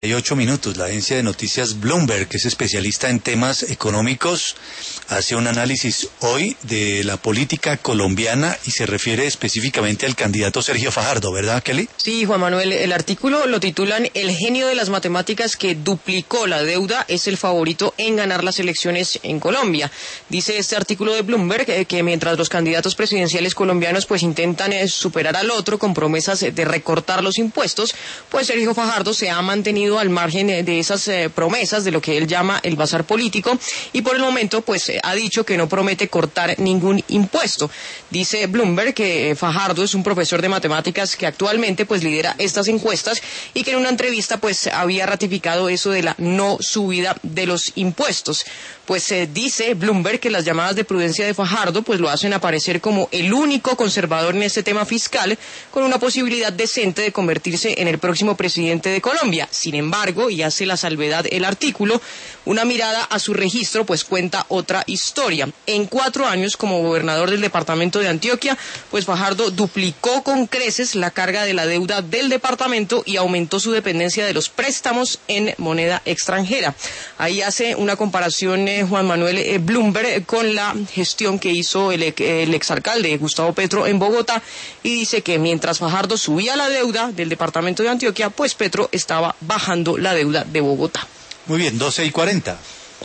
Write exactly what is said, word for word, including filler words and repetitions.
Hay ocho minutos, la agencia de noticias Bloomberg, que es especialista en temas económicos, hace un análisis hoy de la política colombiana y se refiere específicamente al candidato Sergio Fajardo, ¿verdad, Kelly? Sí, Juan Manuel, el artículo lo titulan "El genio de las matemáticas que duplicó la deuda es el favorito en ganar las elecciones en Colombia". Dice este artículo de Bloomberg que, que mientras los candidatos presidenciales colombianos pues intentan eh, superar al otro con promesas de recortar los impuestos, pues Sergio Fajardo se ha mantenido al margen de esas eh, promesas, de lo que él llama el bazar político, y por el momento pues eh, ha dicho que no promete cortar ningún impuesto. Dice Bloomberg que eh, Fajardo es un profesor de matemáticas que actualmente pues lidera estas encuestas y que en una entrevista pues había ratificado eso de la no subida de los impuestos. Pues eh, dice Bloomberg que las llamadas de prudencia de Fajardo pues lo hacen aparecer como el único conservador en este tema fiscal, con una posibilidad decente de convertirse en el próximo presidente de Colombia. Sin embargo, y hace la salvedad el artículo, una mirada a su registro pues cuenta otra historia. En cuatro años como gobernador del departamento de Antioquia, pues Fajardo duplicó con creces la carga de la deuda del departamento y aumentó su dependencia de los préstamos en moneda extranjera. Ahí hace una comparación eh, Juan Manuel eh, Bloomberg con la gestión que hizo el, el exalcalde Gustavo Petro en Bogotá, y dice que mientras Fajardo subía la deuda del departamento de Antioquia, pues Petro estaba bajando la deuda de Bogotá. Muy bien, doce y cuarenta.